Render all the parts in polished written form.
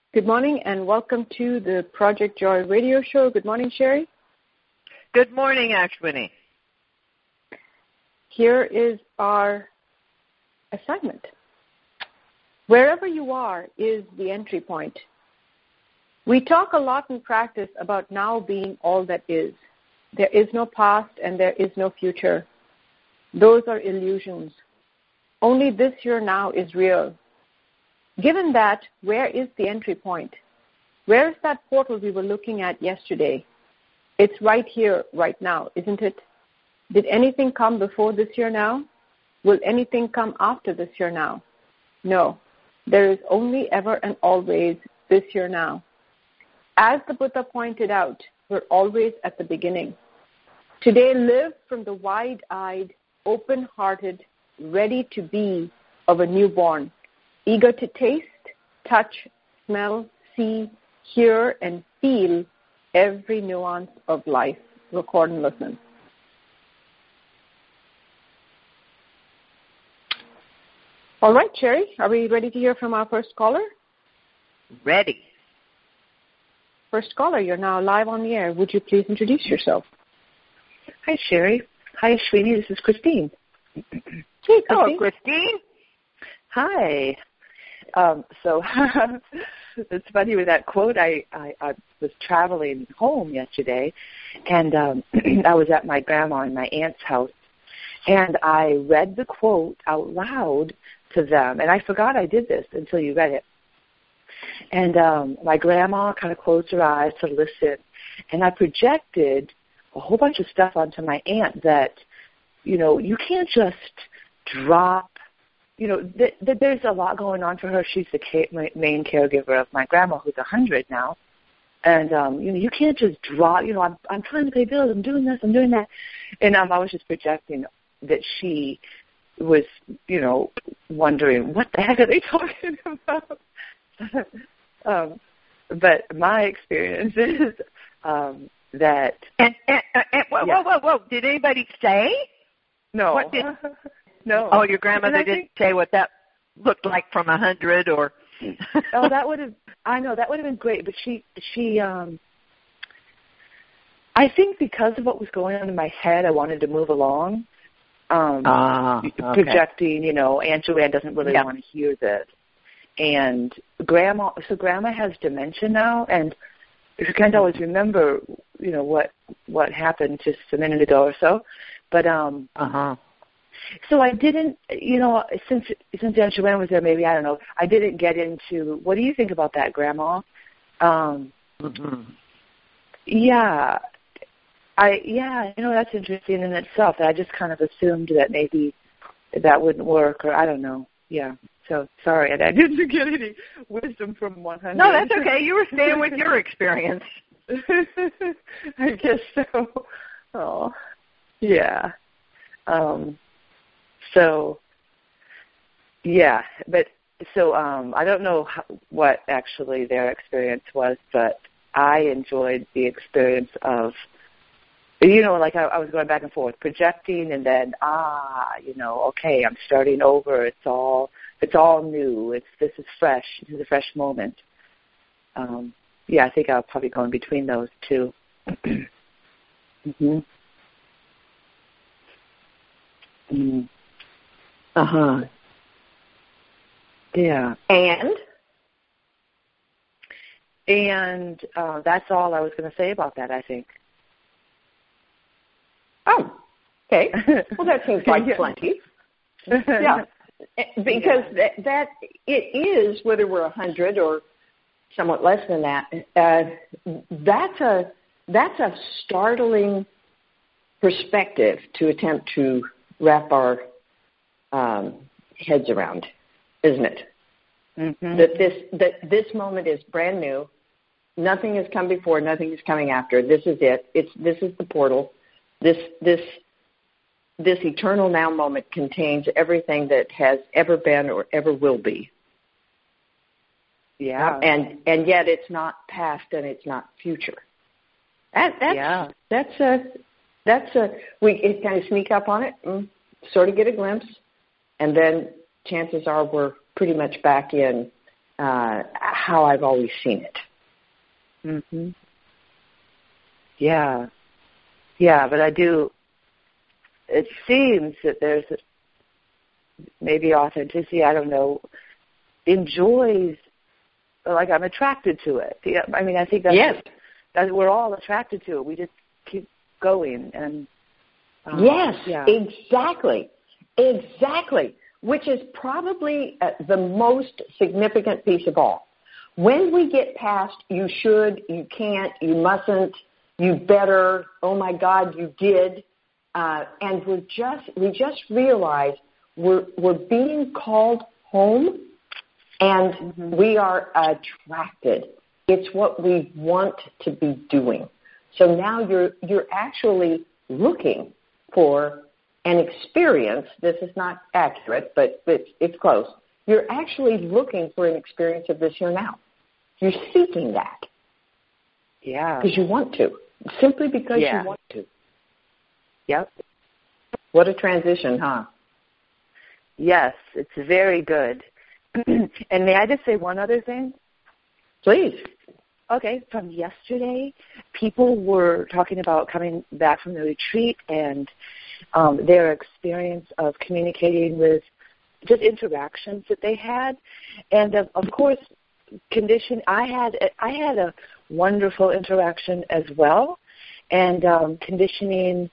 Good morning and welcome to the Project Joy radio show. Good morning, Sherry. Good morning, Ashwini. Here is our assignment. Wherever you are is the entry point. We talk a lot in practice about now being all that is. There is no past and there is no future. Those are illusions. Only this here now is real. Given that, where is the entry point? Where is that portal we were looking at yesterday? It's right here, right now, isn't it? Did anything come before this here now? Will anything come after this here now? No. There is only ever and always this here now. As the Buddha pointed out, we're always at the beginning. Today, live from the wide-eyed, open-hearted, ready to be of a newborn, eager to taste, touch, smell, see, hear, and feel every nuance of life. Record and listen. All right, Sherry, are we ready to hear from our first caller? Ready. First caller, you're now live on the air. Would you please introduce yourself? Hi, Sherry. Hi, Ashwini. This is Christine. Hey, Christine. Hello, Christine. Hi. So it's funny with that quote. I was traveling home yesterday, and I was at my grandma and my aunt's house, and I read the quote out loud to them, and I forgot I did this until you read it. And my grandma kind of closed her eyes to listen, and I projected a whole bunch of stuff onto my aunt that, you can't just drop. There's a lot going on for her. She's the main caregiver of my grandma, who's 100 now. And, you can't just drop, I'm trying to pay bills, I'm doing this, I'm doing that. And I was just projecting that she was, wondering, what the heck are they talking about? But my experience is that... Whoa. Did anybody say? No. What did... No. Oh, your grandmother didn't say what that looked like from 100 or... Oh, that would have been great. But she I think because of what was going on in my head, I wanted to move along. Okay. Projecting, Aunt Joanne doesn't really want to hear this. And Grandma has dementia now, and you can't always remember, what happened just a minute ago or so. But, So I didn't, since Aunt Joanne was there, maybe, I don't know, I didn't get into, what do you think about that, Grandma? Yeah. That's interesting in itself. I just kind of assumed that maybe that wouldn't work, or I don't know. Yeah. So sorry, I didn't get any wisdom from 100. No, that's okay. You were staying with your experience. I guess so. Oh, yeah. So, yeah, but so I don't know what actually their experience was, but I enjoyed the experience of, like I was going back and forth, projecting, and then okay, I'm starting over. It's all new. This is fresh. This is a fresh moment. I think I'll probably go in between those two. Mm-hmm. Mm. Uh-huh. Yeah. And that's all I was going to say about that, I think. Oh, okay. Well, that seems like plenty. Yeah. Because that it is, whether we're 100 or somewhat less than that, that's a startling perspective to attempt to wrap our heads around, isn't it? Mm-hmm. That this moment is brand new. Nothing has come before. Nothing is coming after. This is it. This is the portal. This eternal now moment contains everything that has ever been or ever will be. Yeah. And yet it's not past and it's not future. That's we kind of sneak up on it, and sort of get a glimpse, and then chances are we're pretty much back in how I've always seen it. Mhm. Yeah. Yeah, but I do. It seems that there's maybe authenticity. I don't know. Enjoys, like I'm attracted to it. Yeah, I mean, I think that's Yes. that we're all attracted to it. We just keep going and. Yes, yeah. exactly. Which is probably the most significant piece of all. When we get past you should, you can't, you mustn't, you better, oh my God, you did, and we just realize we're being called home, and we are attracted. It's what we want to be doing. So now you're actually looking for an experience. This is not accurate, but it's close. You're actually looking for an experience of this here now. You're seeking that. Yeah. Because you want to. Simply because you want to. Yep. What a transition, huh? Yes, it's very good. And may I just say one other thing? Please. Okay, from yesterday, people were talking about coming back from the retreat and their experience of communicating with just interactions that they had. And of course, I had a wonderful interaction as well. And conditioning,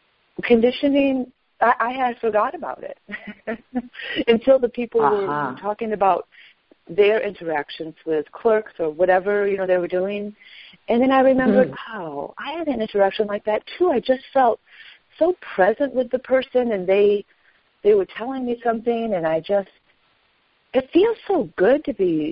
I had forgot about it until the people were talking about their interactions with clerks or whatever, they were doing. And then I remembered, wow, I had an interaction like that too. I just felt so present with the person, and they were telling me something, and it feels so good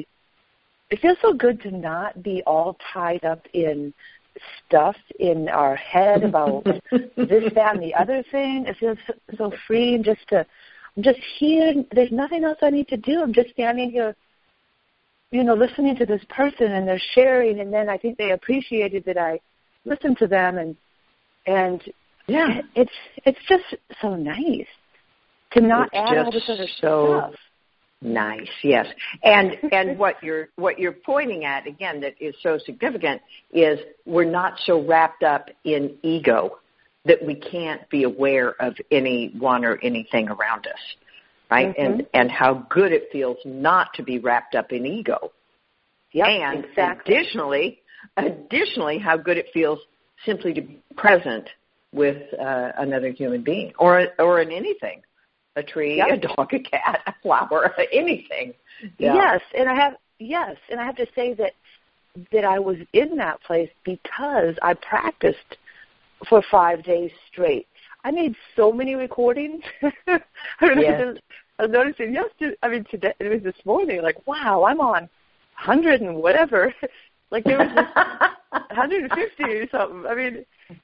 to not be all tied up in stuff in our head about this, that, and the other thing. It feels so free, and I'm just here. There's nothing else I need to do. I'm just standing here, listening to this person, and they're sharing, and then I think they appreciated that I listened to them, and yeah, it's just so nice to not add all this other stuff. Nice, yes. And what you're pointing at, again, that is so significant is we're not so wrapped up in ego that we can't be aware of anyone or anything around us, right? And how good it feels not to be wrapped up in ego. Yep, and exactly. additionally, how good it feels simply to be present with another human being or in anything. A tree, a dog, a cat, a flower, anything. Yeah. Yes, and I have to say that I was in that place because I practiced for 5 days straight. I made so many recordings. I was noticing today, it was this morning, like, wow, I'm on 100 and whatever. Like there was this 150 or something.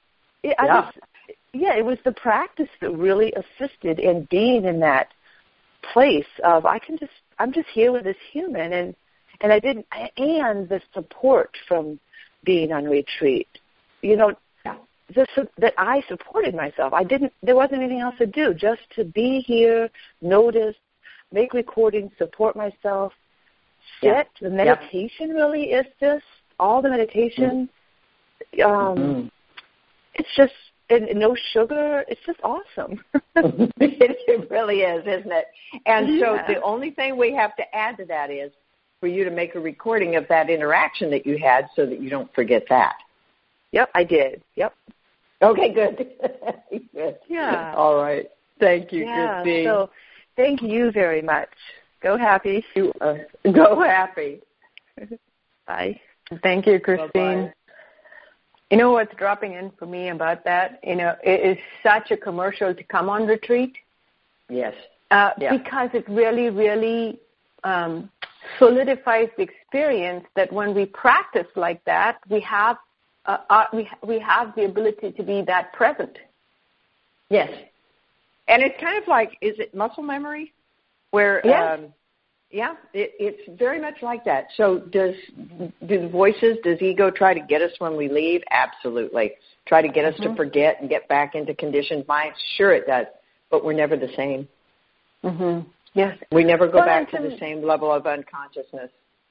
It was the practice that really assisted in being in that place of I'm just here with this human, and the support from being on retreat, that I supported myself. There wasn't anything else to do, just to be here, notice, make recordings, support myself, sit. The meditation really is this. All the meditation, it's just. And no sugar, it's just awesome. It really is, isn't it? And so the only thing we have to add to that is for you to make a recording of that interaction that you had so that you don't forget that. Yep, I did. Yep. Okay, good. Good. Yeah. All right. Thank you, Christine. So thank you very much. Go happy. Go happy. Bye. Thank you, Christine. Bye-bye. You know what's dropping in for me about that? It is such a commercial to come on retreat. Yes. Because it really, really solidifies the experience that when we practice like that, we have the ability to be that present. Yes. And it's kind of like, is it muscle memory? Where it's very much like that. So do the voices, does ego try to get us when we leave? Absolutely. Try to get us to forget and get back into conditioned minds? Sure it does, but we're never the same. Yes. We never go back to the same level of unconsciousness.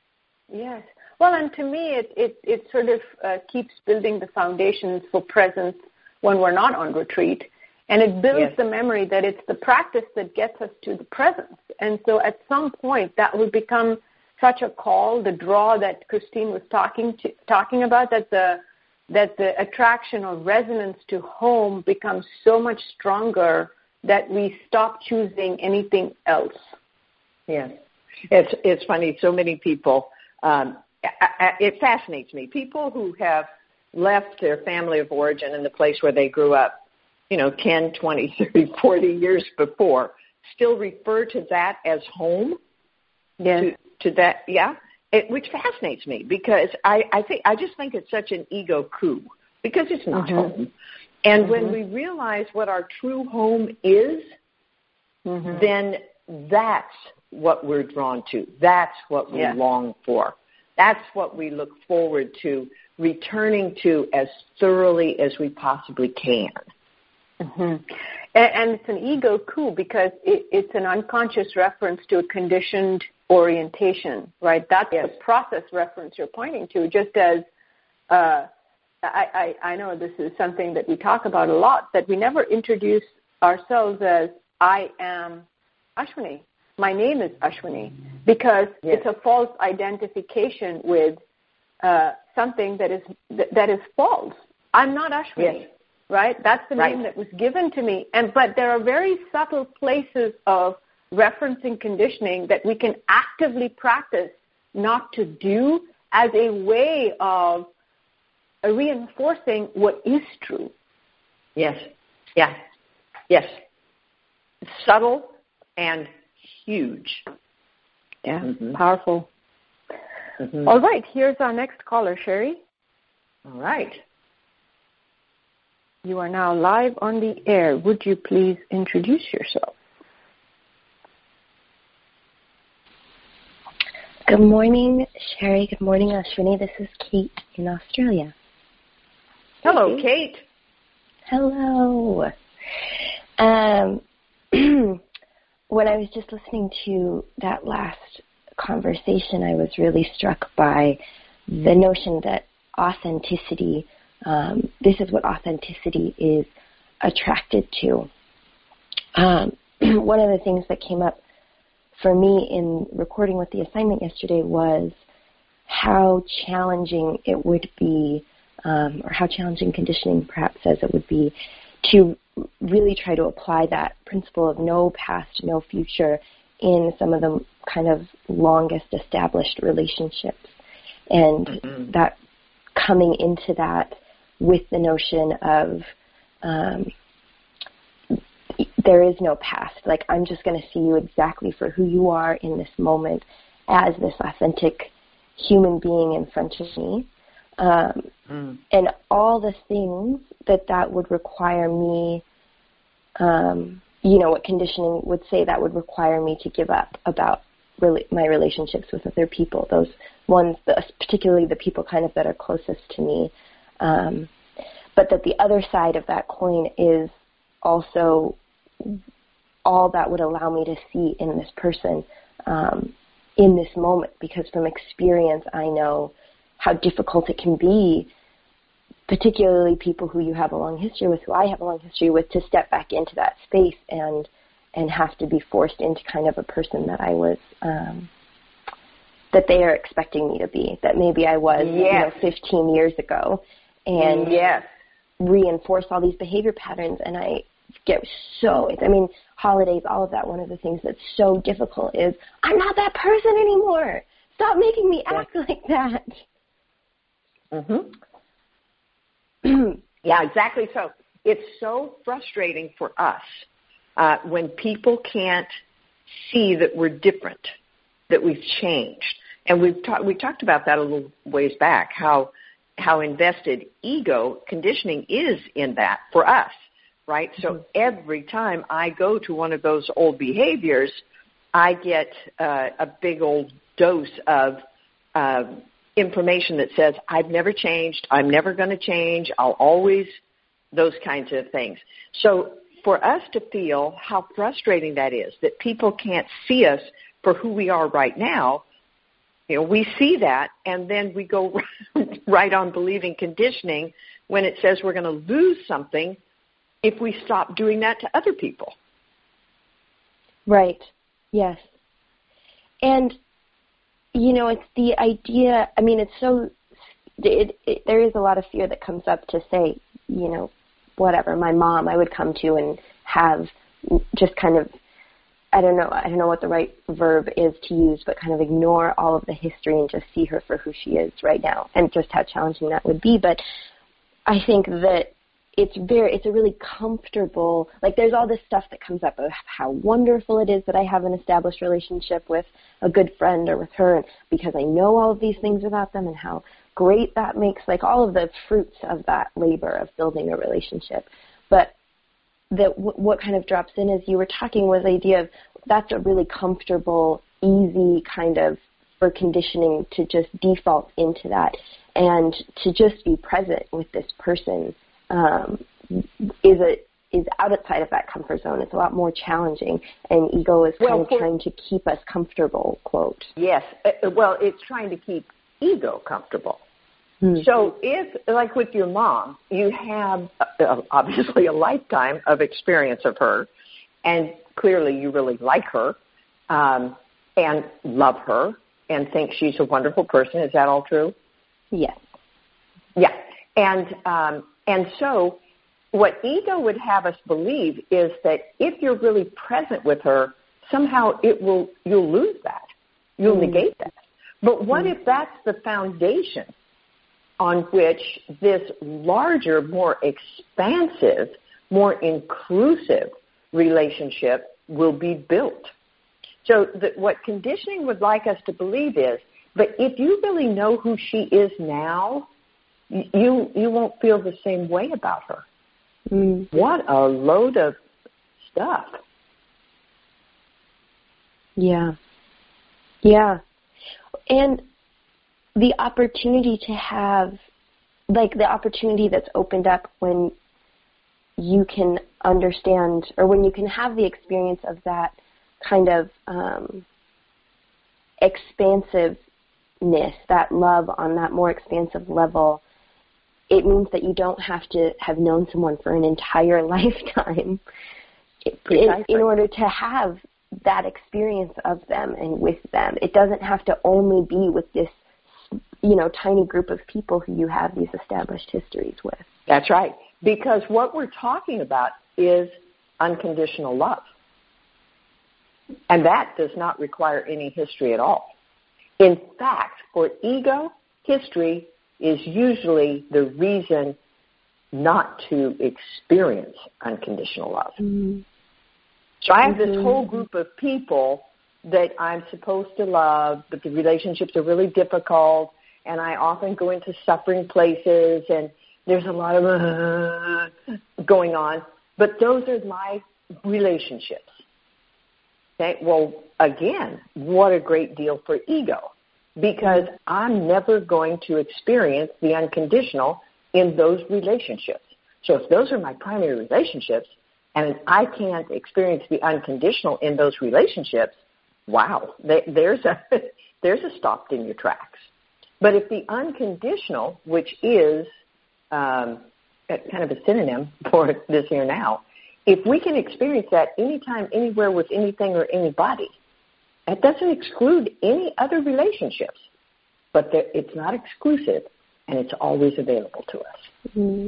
Yes. Well, and to me, it sort of keeps building the foundations for presence when we're not on retreat. And it builds the memory that it's the practice that gets us to the presence. And so at some point, that will become such a call, the draw that Christine was talking about, that the attraction or resonance to home becomes so much stronger that we stop choosing anything else. Yes. It's funny. So many people, it fascinates me. People who have left their family of origin and the place where they grew up, 10, 20, 30, 40 years before, still refer to that as home. Yes. To that, which fascinates me because I just think it's such an ego coup because it's not home. And when we realize what our true home is, then that's what we're drawn to. That's what we long for. That's what we look forward to returning to as thoroughly as we possibly can. And it's an ego coup because it's an unconscious reference to a conditioned orientation, right? That's the process reference you're pointing to, just as I know this is something that we talk about a lot, that we never introduce ourselves as I am Ashwini. My name is Ashwini, because it's a false identification with something that is false. I'm not Ashwini, right? That's the name that was given to me. But there are very subtle places of referencing conditioning that we can actively practice not to do as a way of reinforcing what is true. Yes. Yeah. Yes. Subtle and huge. Yeah. Powerful. All right. Here's our next caller, Sherry. All right. You are now live on the air. Would you please introduce yourself? Good morning, Sherry. Good morning, Ashwini. This is Kate in Australia. Hello, Kate. Hello. When I was just listening to that last conversation, I was really struck by the notion that authenticity, this is what authenticity is attracted to. One of the things that came up for me in recording with the assignment yesterday was how challenging it would be, or how challenging conditioning perhaps says it would be, to really try to apply that principle of no past, no future in some of the kind of longest established relationships. And that coming into that with the notion of there is no past. Like, I'm just going to see you exactly for who you are in this moment as this authentic human being in front of me. And all the things that would require me, what conditioning would say that would require me to give up about my relationships with other people, those ones, particularly the people kind of that are closest to me. But that the other side of that coin is also all that would allow me to see in this person in this moment, because from experience I know how difficult it can be, particularly people who you have a long history with, who I have a long history with, to step back into that space and have to be forced into kind of a person that I was, that they are expecting me to be, that maybe I was 15 years ago, and reinforce all these behavior patterns. And I get holidays, all of that, one of the things that's so difficult is, I'm not that person anymore. Stop making me act like that. Yeah, exactly. So it's so frustrating for us when people can't see that we're different, that we've changed. And we talked about that a little ways back, how invested ego conditioning is in that for us, right? So every time I go to one of those old behaviors, I get a big old dose of information that says, I've never changed, I'm never going to change, I'll always, those kinds of things. So for us to feel how frustrating that is, that people can't see us for who we are right now, we see that, and then we go right on believing conditioning when it says we're going to lose something if we stop doing that to other people. Right. Yes. And, it's the idea, there is a lot of fear that comes up to say, whatever, my mom I would come to and have just kind of, I don't know what the right verb is to use, but kind of ignore all of the history and just see her for who she is right now, and just how challenging that would be. But I think that it's a really comfortable, there's all this stuff that comes up of how wonderful it is that I have an established relationship with a good friend or with her, and because I know all of these things about them and how great that makes, all of the fruits of that labor of building a relationship. But what kind of drops in as you were talking was the idea of that's a really comfortable, easy kind of for conditioning to just default into that, and to just be present with this person is outside of that comfort zone. It's a lot more challenging, and ego is kind of trying to keep us comfortable, quote. Yes. Well, it's trying to keep ego comfortable. Mm-hmm. So if, like with your mom, you have obviously a lifetime of experience of her, and clearly you really like her and love her and think she's a wonderful person. Is that all true? Yes. Yeah. And so what ego would have us believe is that if you're really present with her, somehow you'll lose that. You'll negate that. But what if that's the foundation on which this larger, more expansive, more inclusive relationship will be built? So what conditioning would like us to believe is, but if you really know who she is now, you won't feel the same way about her. Mm. What a load of stuff. Yeah. Yeah. And the opportunity to have, the opportunity that's opened up when you can understand, or when you can have the experience of that kind of expansiveness, that love on that more expansive level, it means that you don't have to have known someone for an entire lifetime in order to have that experience of them and with them. It doesn't have to only be with this, tiny group of people who you have these established histories with. That's right. Because what we're talking about is unconditional love. And that does not require any history at all. In fact, for ego, history is usually the reason not to experience unconditional love. Mm-hmm. So I have this whole group of people that I'm supposed to love, but the relationships are really difficult, and I often go into suffering places, and there's a lot of going on. But those are my relationships. Okay? Well, again, what a great deal for ego, because I'm never going to experience the unconditional in those relationships. So if those are my primary relationships, and I can't experience the unconditional in those relationships, wow, there's a stop in your tracks. But if the unconditional, which is kind of a synonym for this here now, if we can experience that anytime, anywhere, with anything or anybody, that doesn't exclude any other relationships, but it's not exclusive, and it's always available to us. Mm-hmm.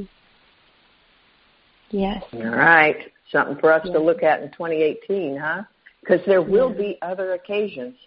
Yes. All right. Something for us to look at in 2018, huh? Because there will be other occasions.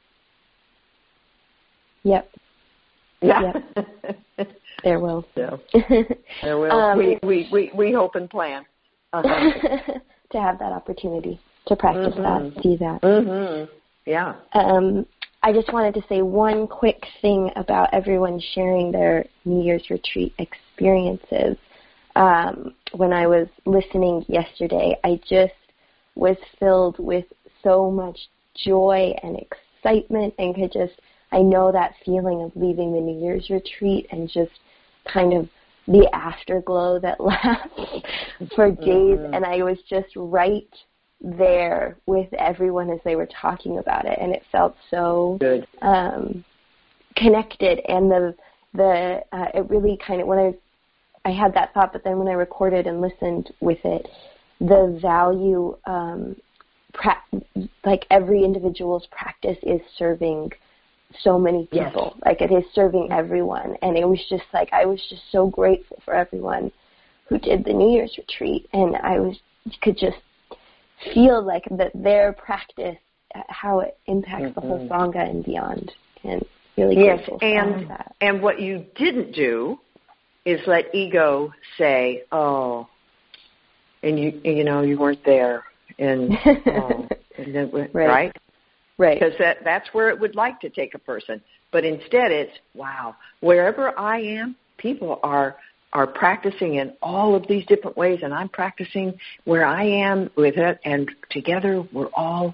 Yep. Yeah. Yep. There will. So, there will. We hope and plan. Uh-huh. To have that opportunity to practice that, see that. Mm-hmm. Yeah. I just wanted to say one quick thing about everyone sharing their New Year's retreat experiences. When I was listening yesterday, I just was filled with so much joy and excitement, and I know that feeling of leaving the New Year's retreat and just kind of the afterglow that lasts for days. And I was just right there with everyone as they were talking about it, and it felt so good. connected, and it really kind of, when I had that thought, but then when I recorded and listened with it, the value, like every individual's practice is serving so many people. Yes. Like it is serving everyone. And it was just like, I was just so grateful for everyone who did the New Year's retreat. And could just feel like that their practice, how it impacts the whole Sangha and beyond. And really grateful for that. And what you didn't do is let ego say, oh, and you weren't there. And, and then, right? Right. Because that's where it would like to take a person. But instead it's, wow, wherever I am, people are practicing in all of these different ways, and I'm practicing where I am with it, and together we're all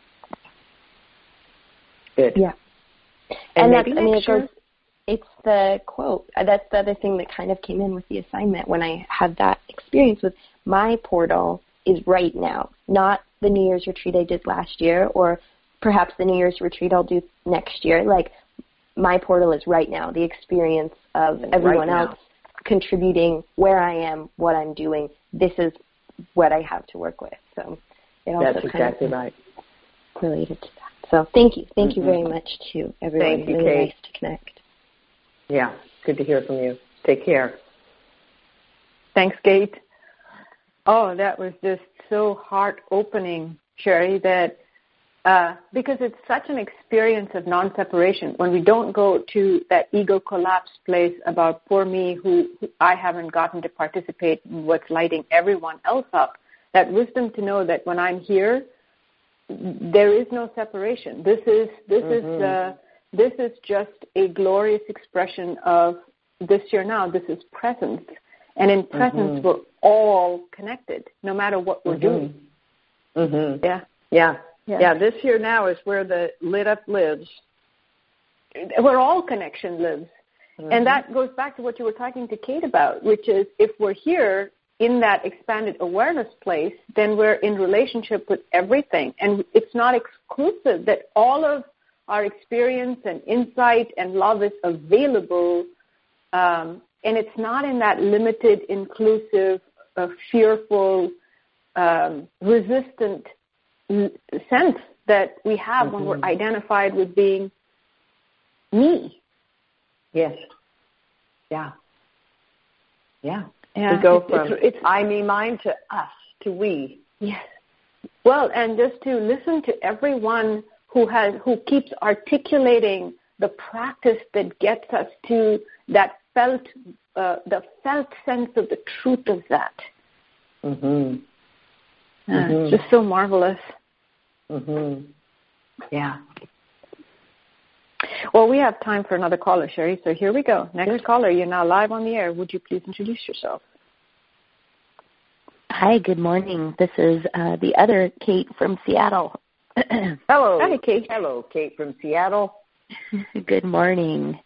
good. Yeah. And it's the quote. That's the other thing that kind of came in with the assignment when I had that experience with my portal is right now, not the New Year's retreat I did last year or perhaps the New Year's retreat I'll do next year. Like, my portal is right now, the experience of everyone else contributing where I am, what I'm doing. This is what I have to work with. So it also that's exactly right. Related to that. So thank you. Thank you very much to everyone. Thank you, really Kate. Nice to connect. Yeah, good to hear from you. Take care. Thanks, Kate. Oh, that was just so heart-opening, Sherry, that because it's such an experience of non-separation. When we don't go to that ego collapse place about poor me, who I haven't gotten to participate in what's lighting everyone else up, that wisdom to know that when I'm here, there is no separation. This is just a glorious expression of this year now. This is presence. And in presence, we're all connected, no matter what we're doing. Yeah, this here now is where the lit up lives. Where all connection lives. And that goes back to what you were talking to Kate about, which is if we're here in that expanded awareness place, then we're in relationship with everything. And it's not exclusive, that all of our experience and insight and love is available, and it's not in that limited, inclusive, fearful, resistant sense that we have when we're identified with being me. Yes. Yeah. We go from I, me, mine to us, to we. Yes. Well, and just to listen to everyone who keeps articulating the practice that gets us to that felt sense of the truth of that. It's just so marvelous. Yeah. Well, we have time for another caller, Sherry, so here we go. Next caller, you're now live on the air. Would you please introduce yourself? Hi, good morning. This is the other Kate from Seattle. Hello. Hi, Kate. Hello, Kate from Seattle. Good morning.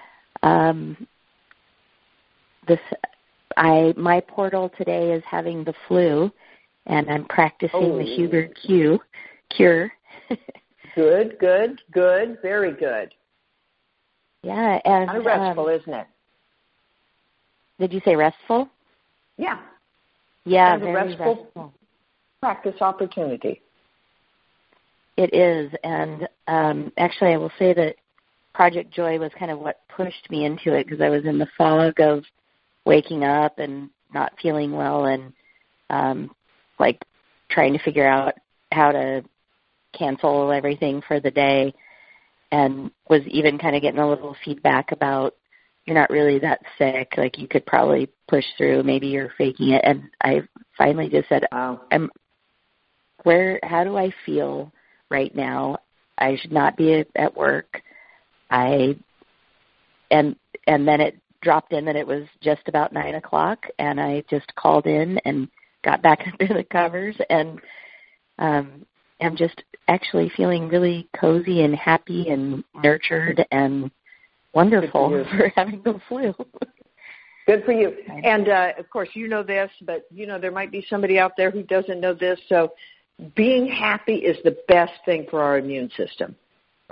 My portal today is having the flu, and I'm practicing the Huber cure. Good, very good. Yeah, and kind of restful, isn't it? Did you say restful? Yeah. Yeah, kind of very restful practice opportunity. It is, and actually I will say that Project Joy was kind of what pushed me into it, because I was in the fog of waking up and not feeling well and trying to figure out how to cancel everything for the day, and was even kind of getting a little feedback about you're not really that sick, like you could probably push through, maybe you're faking it. And I finally just said, how do I feel right now? I should not be at work. And then it dropped in that it was just about 9:00, and I just called in and got back under the covers, and I'm just actually feeling really cozy and happy and nurtured and wonderful for having the flu. Good for you. And, of course, you know this, but, there might be somebody out there who doesn't know this. So being happy is the best thing for our immune system,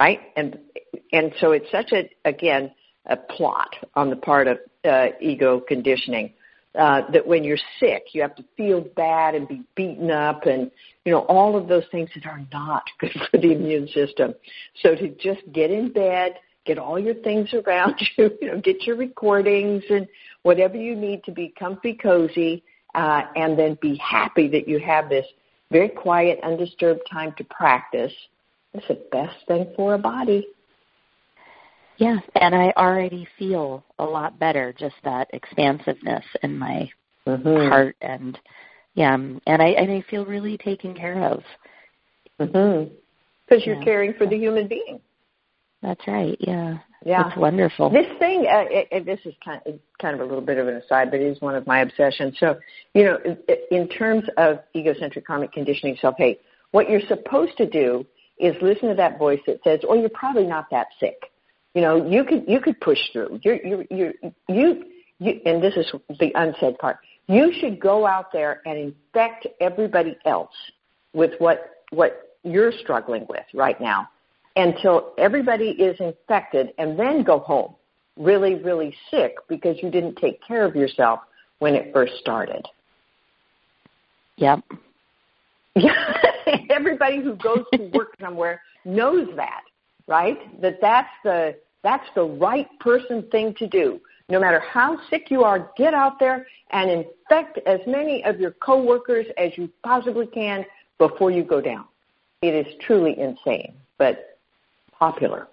right? And so it's such a plot on the part of ego conditioning that when you're sick, you have to feel bad and be beaten up and, all of those things that are not good for the immune system. So to just get in bed, get all your things around you, get your recordings and whatever you need to be comfy, cozy, and then be happy that you have this very quiet, undisturbed time to practice. It's the best thing for a body. Yeah, and I already feel a lot better, just that expansiveness in my heart, and I feel really taken care of. Because you're caring for the human being. That's right. Yeah. Yeah. It's wonderful. This thing, this is kind of a little bit of an aside, but it is one of my obsessions. So, in terms of egocentric karmic conditioning self-hate, what you're supposed to do is listen to that voice that says, "Oh, you're probably not that sick. You could push through. You, and this is the unsaid part. You should go out there and infect everybody else with what you're struggling with right now, until everybody is infected, and then go home really, really sick because you didn't take care of yourself when it first started." Yep. Yeah. Everybody who goes to work somewhere knows that, right? That's the right person thing to do. No matter how sick you are, get out there and infect as many of your coworkers as you possibly can before you go down. It is truly insane, but popular.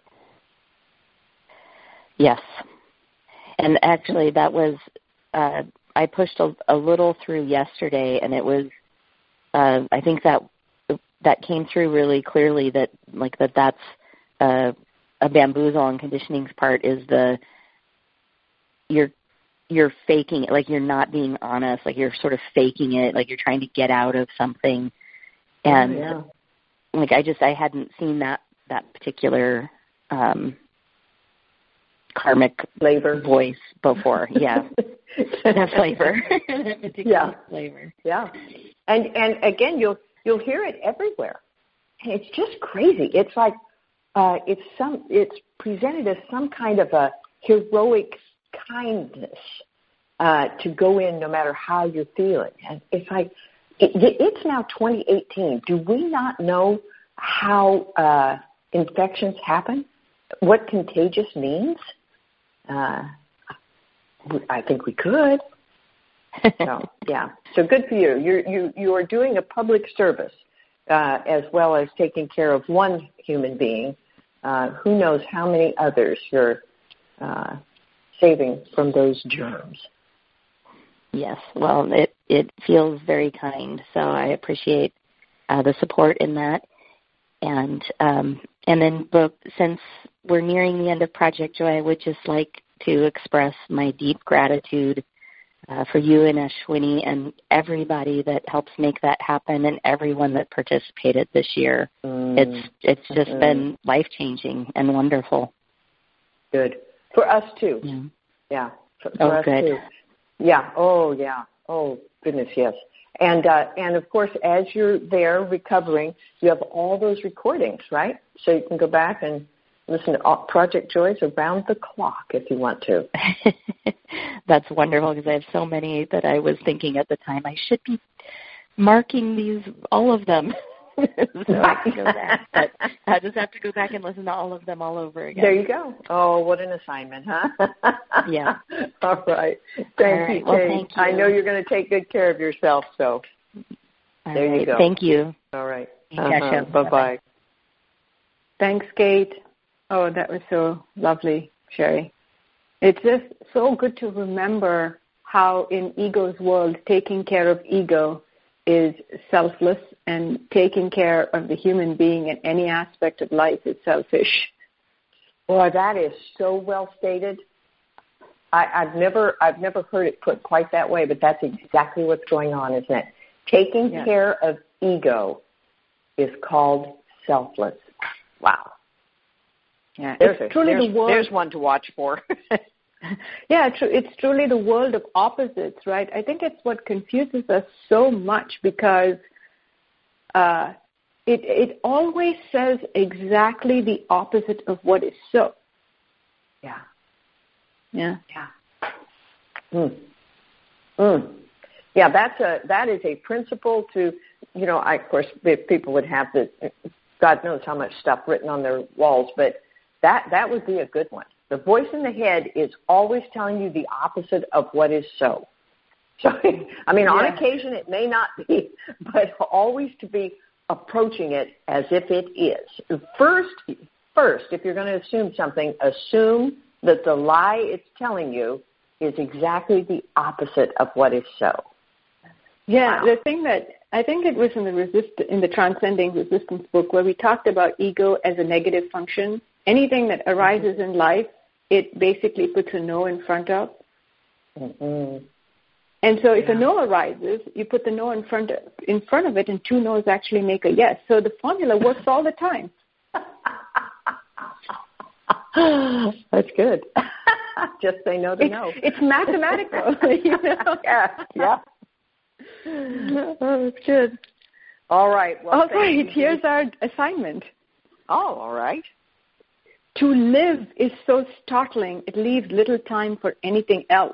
Yes. And actually that was, I pushed a little through yesterday, and it was, I think that came through really clearly that's a bamboozle on conditioning's part, is you're faking it, like you're not being honest, like you're sort of faking it, like you're trying to get out of something. And I hadn't seen that particular karmic flavor voice before. Yeah. That flavor. Flavor. Yeah. And again, you'll hear it everywhere. And it's just crazy. It's like it's presented as some kind of a heroic kindness to go in no matter how you're feeling. And it's like it's now 2018. Do we not know how infections happen? What contagious means? I think we could. So, yeah. So good for you. You are doing a public service as well as taking care of one human being. Who knows how many others you're saving from those germs. Yes. Well, it feels very kind. So I appreciate the support in that. And then, since we're nearing the end of Project Joy, I would just like to express my deep gratitude for you and Ashwini and everybody that helps make that happen, and everyone that participated this year. It's just been life-changing and wonderful. Good. For us, too. Yeah. For us, good. too. Yeah. Oh, yeah. Oh, goodness, yes. And of course, as you're there recovering, you have all those recordings, right? So you can go back and listen to Project Joys around the clock if you want to. That's wonderful, because I have so many that I was thinking at the time I should be marking all of them. So I can go back. But I just have to go back and listen to all of them all over again. There you go. Oh, what an assignment, huh? Yeah. All right. Thank you, Kate. Well, thank you. I know you're going to take good care of yourself, so there you go. Thank you. All right. Bye-bye. Thanks, Kate. Oh, that was so lovely, Sherry. It's just so good to remember how in ego's world, taking care of ego is selfless, and taking care of the human being in any aspect of life is selfish. Boy, that is so well stated. I've never heard it put quite that way, but that's exactly what's going on, isn't it? Taking care of ego is called selfless. Wow. Yeah, there's one to watch for. Yeah, it's truly the world of opposites, right? I think it's what confuses us so much, because it always says exactly the opposite of what is so. Yeah. Yeah. Yeah. Yeah, that is a principle to, of course, people would have God knows how much stuff written on their walls, but that would be a good one. The voice in the head is always telling you the opposite of what is so. So, on occasion it may not be, but always to be approaching it as if it is. First, if you're going to assume something, assume that the lie it's telling you is exactly the opposite of what is so. Yeah, wow. The thing that I think it was in the Transcending Resistance book where we talked about ego as a negative function. Anything that arises in life, it basically puts a no in front of. Mm-hmm. And so if a no arises, you put the no in front of it, and two no's actually make a yes. So the formula works all the time. That's good. Just say no to no. It's mathematical. Yeah. Oh, that's good. All right. Well, all right. Here's our assignment. Oh, all right. To live is so startling, it leaves little time for anything else.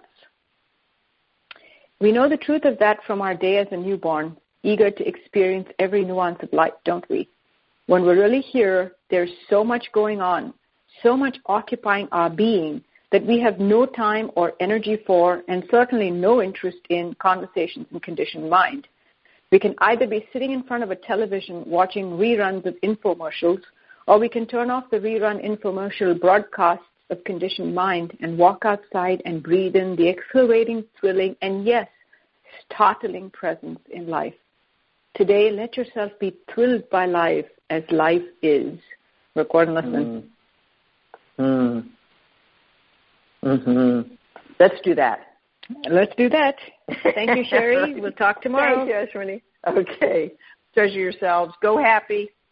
We know the truth of that from our day as a newborn, eager to experience every nuance of life, don't we? When we're really here, there's so much going on, so much occupying our being, that we have no time or energy for, and certainly no interest in, conversations in conditioned mind. We can either be sitting in front of a television watching reruns of infomercials, or we can turn off the rerun infomercial broadcasts of conditioned mind and walk outside and breathe in the exhilarating, thrilling, and yes, startling presence in life. Today, let yourself be thrilled by life as life is. Record and listen. Let's do that. Let's do that. Thank you, Sherry. We'll talk tomorrow. Thank you, Ashwini. Okay. Treasure yourselves. Go happy.